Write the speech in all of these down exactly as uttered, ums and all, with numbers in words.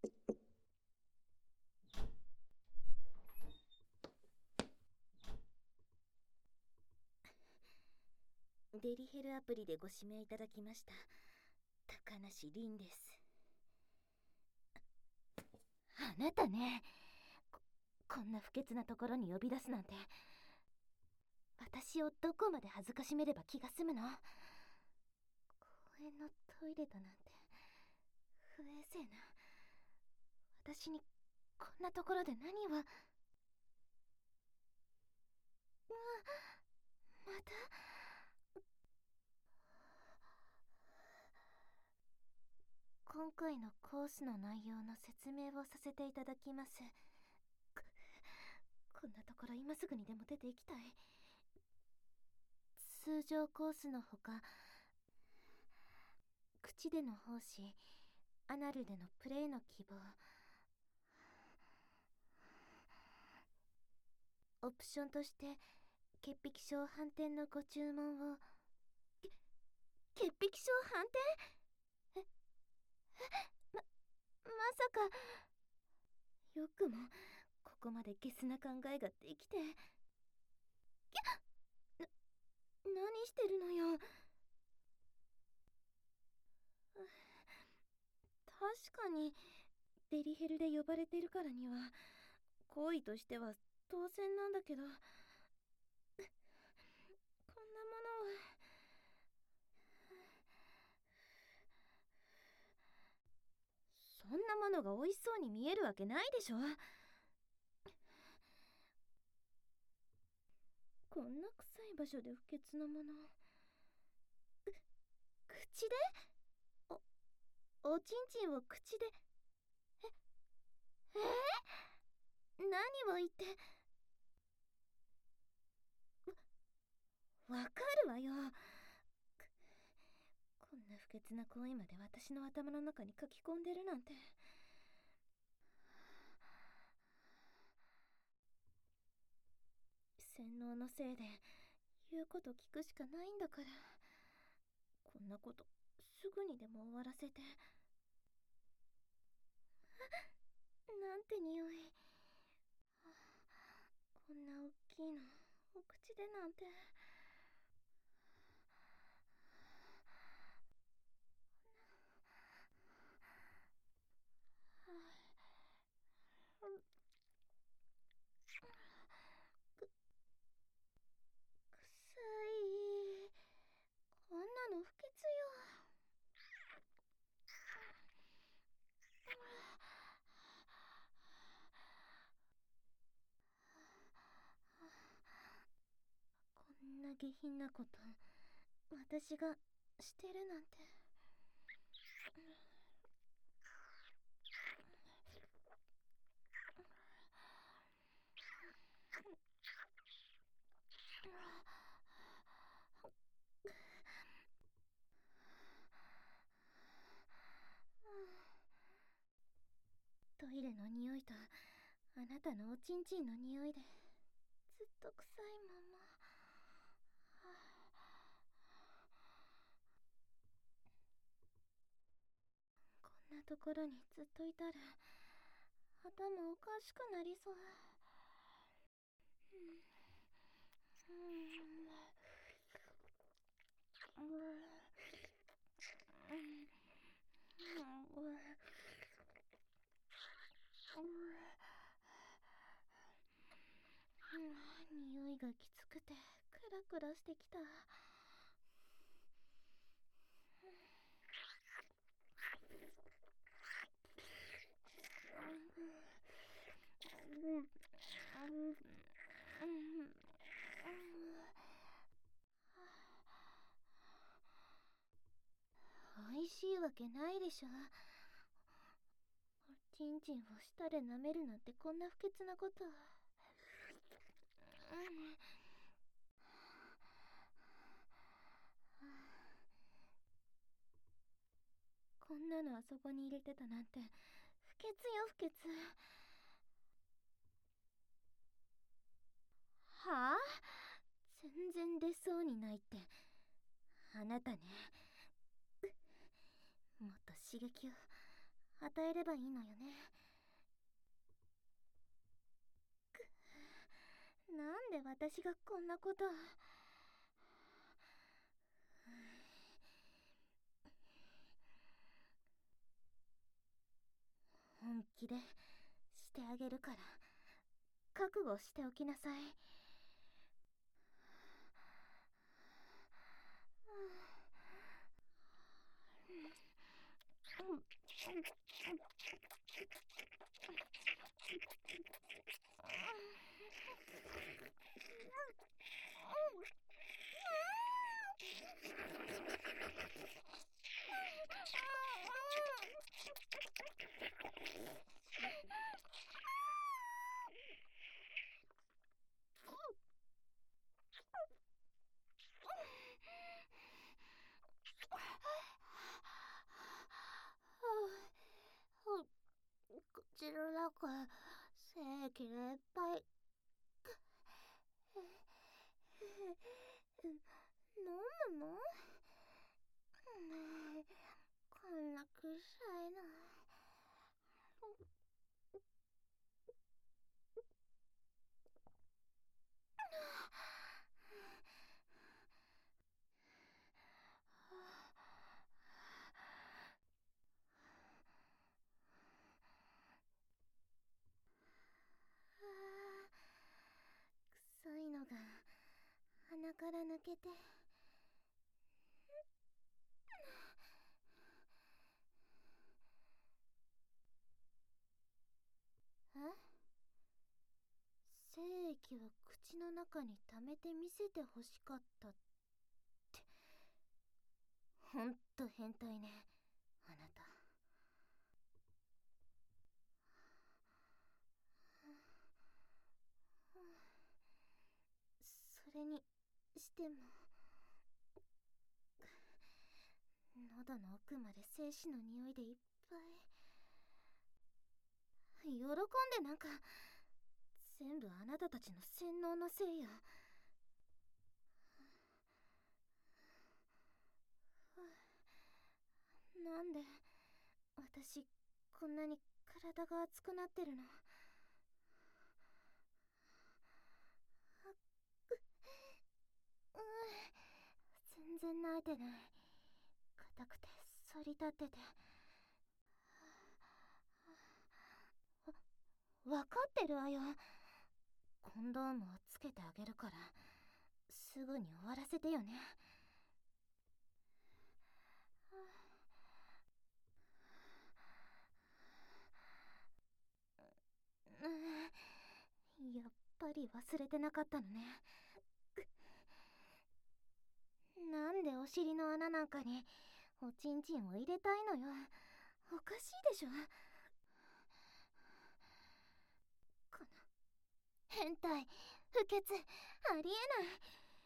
デリヘルアプリでご指名いただきました高梨凛です。あなたね、こ、こんな不潔なところに呼び出すなんて。私をどこまで恥ずかしめれば気が済むの？公園のトイレだなんて不衛生な。私にこんなところで何を。うわ、また。今回のコースの内容の説明をさせていただきます。こ、こんなところ今すぐにでも出て行きたい。通常コースのほか、口での奉仕、アナルでのプレイの希望、オプションとして潔癖症反転のご注文を。け潔癖症反転？ええままさか。よくもここまでゲスな考えができて。きゃな何してるのよ。確かにデリヘルで呼ばれてるからには行為としては当然なんだけど、こんなものは。そんなものが美味しそうに見えるわけないでしょ。こんな臭い場所で不潔なもの。口で？お、おちんちんを口で。え、えー、何を言って。わ、わかるわよ。こんな不潔な行為まで私の頭の中に書き込んでるなんて。洗脳のせいで言うこと聞くしかないんだから、こんなことすぐにでも終わらせて。なんて匂い。こんな大きいのお口でなんて。く、臭い。こんなの不潔よ。こんな下品なこと私がしてるなんて。トイレの匂いとあなたのおちんちんの匂いでずっと臭いまま。こんなところにずっといたら頭おかしくなりそう。匂いがきつくてクラクラしてきた。美味しいわけないでしょ。おちんちんを舌で舐めるなんてこんな不潔なこと。こんなのあそこに入れてたなんて不潔よ不潔。はあ？全然出そうにないって。あなたね、もっと刺激を与えればいいのよね。く、なんで私がこんなこと。本気でしてあげるから覚悟しておきなさい。口の中精液がいっぱい。飲むの？こんな臭いの。臭いのが鼻から抜けて。え？精液を口の中に溜めて見せてほしかったって。ほんと変態ね、あなた。それにしても喉の奥まで精子の匂いでいっぱい。喜んでなんか全部あなたたちの洗脳のせいよ。なんで私こんなに体が熱くなってるの？全然泣いてない。硬くて反り立ってて。わかってるわよ。コンドームをつけてあげるからすぐに終わらせてよね。やっぱり忘れてなかったのね。なんでお尻の穴なんかにおちんちんを入れたいのよ。おかしいでしょ。この変態、不潔、ありえない。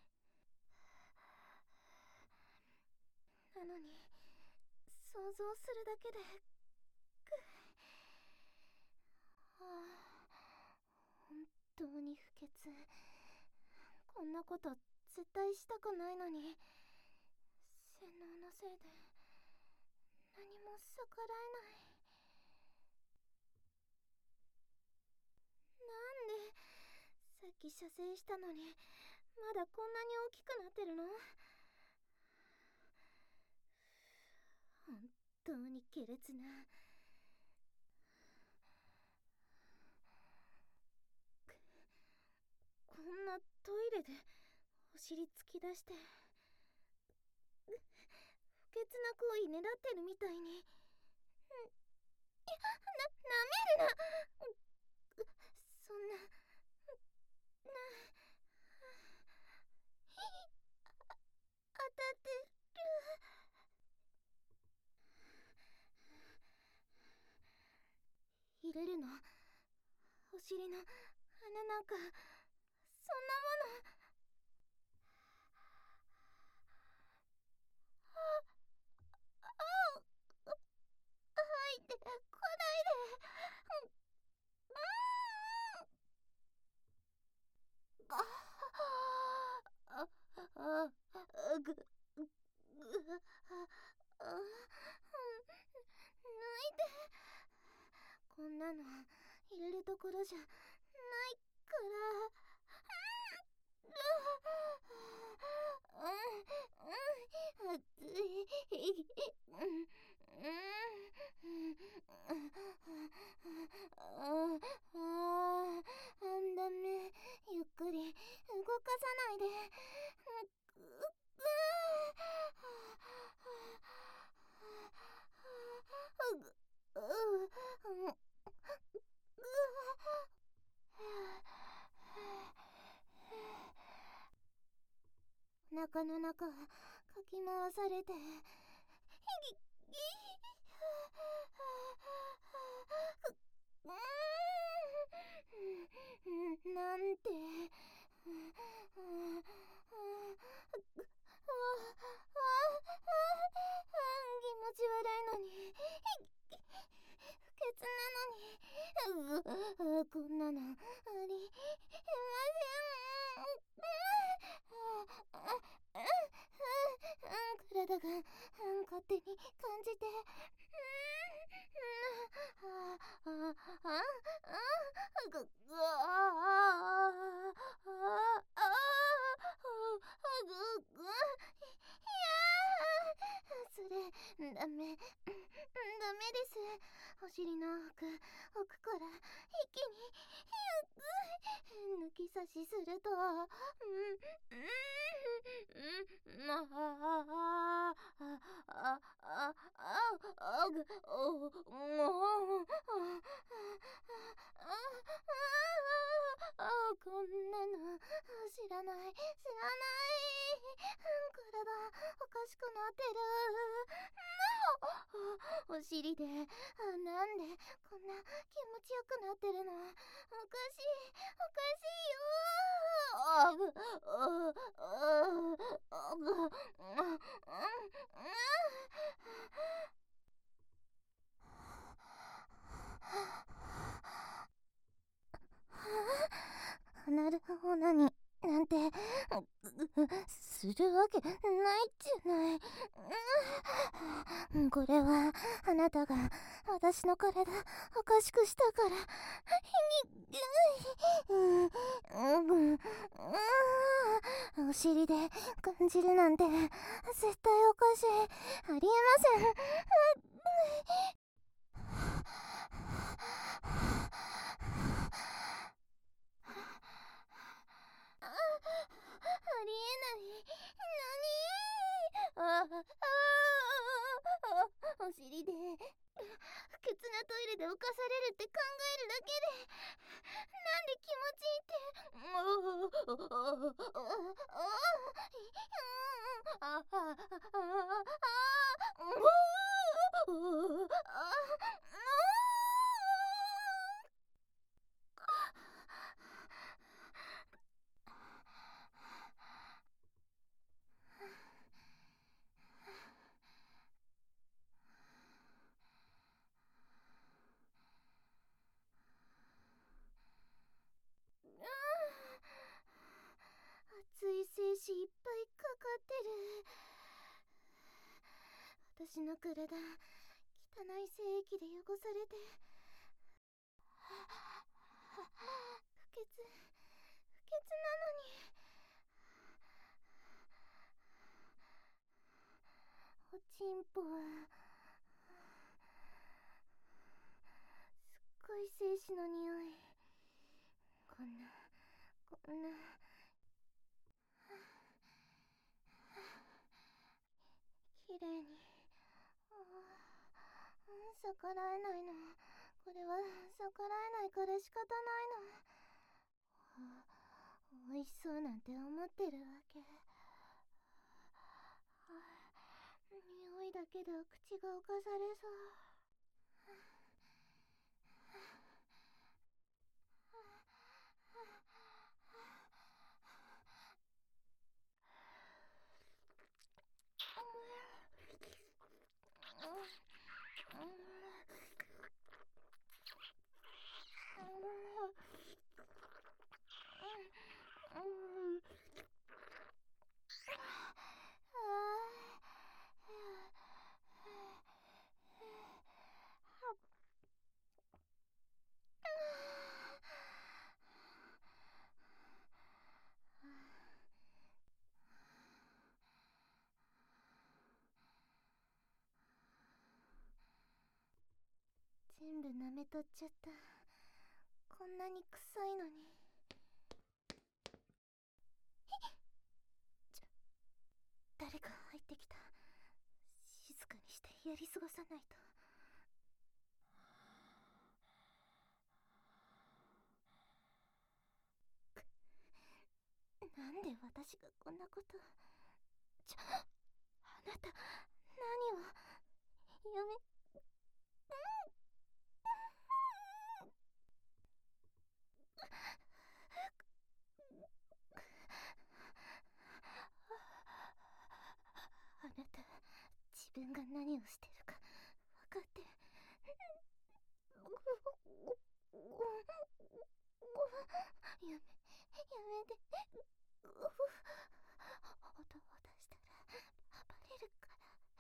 なのに想像するだけでく、はあ、本当に不潔。こんなこと絶対したくないのに洗脳のせいで何も逆らえない。なんでさっき射精したのにまだこんなに大きくなってるの？本当に下劣な。こんなトイレでお尻突き出して不潔な行為狙ってるみたいに。な、なめるな。そんな、な、当たってる。入れるの？お尻の穴なんか、そんなもの。あ、あう、入ってこないで。うーん。ああああぐぐああ抜いて。 なの入れるところじゃないから。うん、熱い。うん、ああ、ダメ。ゆっくり動かさないで。お腹の中かき回されて、なんて気持ち悪いのに、不潔なのに、こんなのありません。体が勝手に感じて、それダメ、ダメです。お尻の奥奥から一気に抜き差しすると、うんうんあああああぐおもうこんなの知らない知らない。体おかしくなってる。お尻でなんでこんな気持ちよくなってるの。おかしいおかしいよ。あぐあああぐなるほどになんてするわけないじゃない。これはあなたが私の体おかしくしたから。お尻で感じるなんて絶対おかしい。ありえません。ありえない。何？あああお尻で不潔なトイレで犯されるって考えるだけでなんで気持ちいいって。熱い精子いっぱいかかってる。私の体汚い精液で汚されて不潔不潔なのに。おちんぽはすっごい精子の匂い。こんなこんなきれいに逆らえないの。これは逆らえないから仕方ないの。美味しそうなんて思ってるわけ。匂いだけで口が侵されそう。 全部舐めとっちゃった。こんなに臭いのに。ちょ、誰か入ってきた。静かにしてやり過ごさないと。なんで私がこんなこと。ちょ、あなた、何を。やめ。あなた、自分が何をしてるか分かって。やめ、やめて。音を出したらバレるから。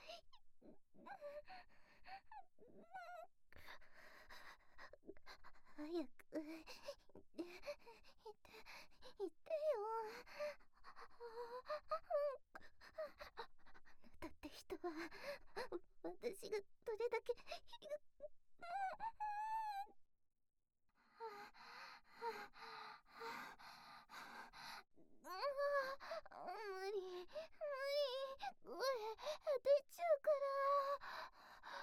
早く言って言ってよ。あなたって人は私がどれだけ。無理無理、声出ちゃうから。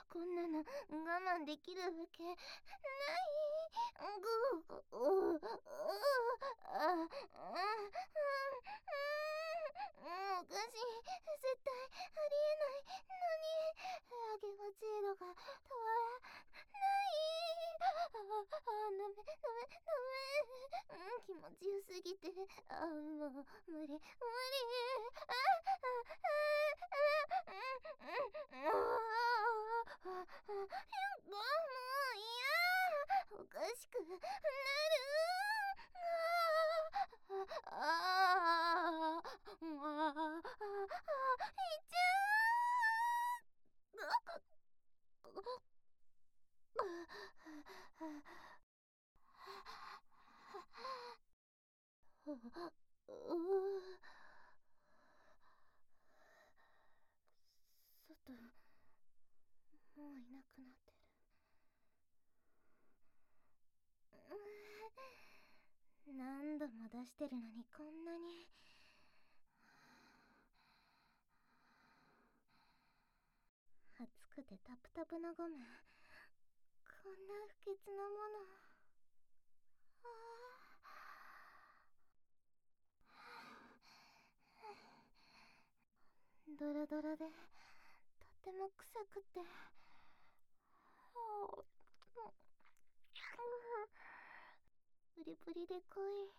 こんなの我慢できるわけない。ぐううあおかしい、絶対ありえないのに。あげはゼロがとはない。ああ、ダメダメダメ、うん、気持ちよすぎて。あ、もう無理無理。あああああああ、もう嫌。おかしくなる。ああああ、いっちゃう。外、もういなくなってる。何度も出してるのにこんなに。熱くてタプタプのゴム、こんな不潔なもの。ドロドロでとっても臭くて。プリプリで濃い。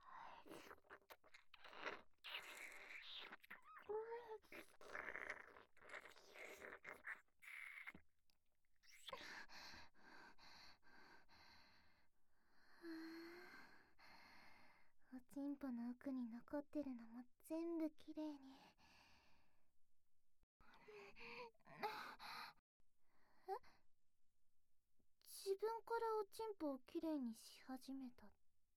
おちんぽの奥に残ってるのも全部きれいに。え、自分からおちんぽをきれいにし始めたって。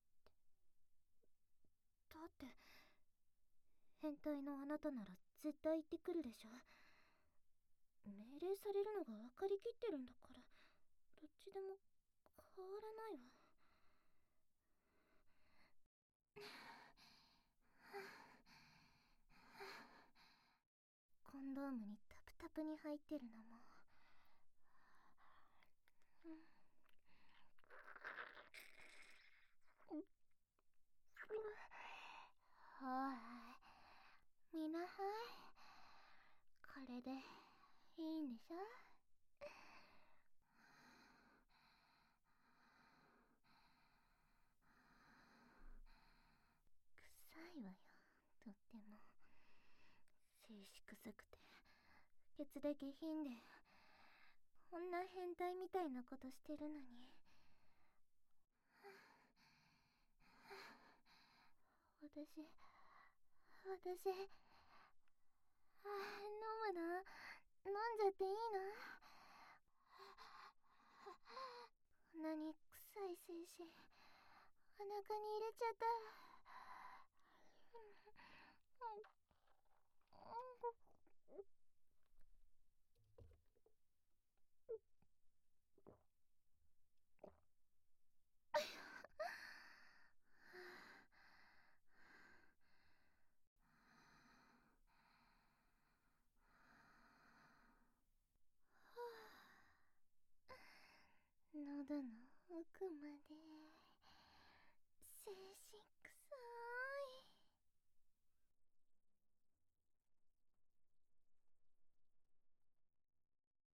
だって変態のあなたなら絶対言ってくるでしょ。命令されるのが分かりきってるんだから、どっちでも変わらないわ。コンドームにタプタプに入ってるのも。はい、みなはい。これでいいんでしょ。臭いわよ、とっても。静止臭くて不潔で下品で、こんな変態みたいなことしてるのに。私私あ、飲むの？飲んじゃっていいの？こんなに臭い精子お腹に入れちゃった。 喉の奥まで静止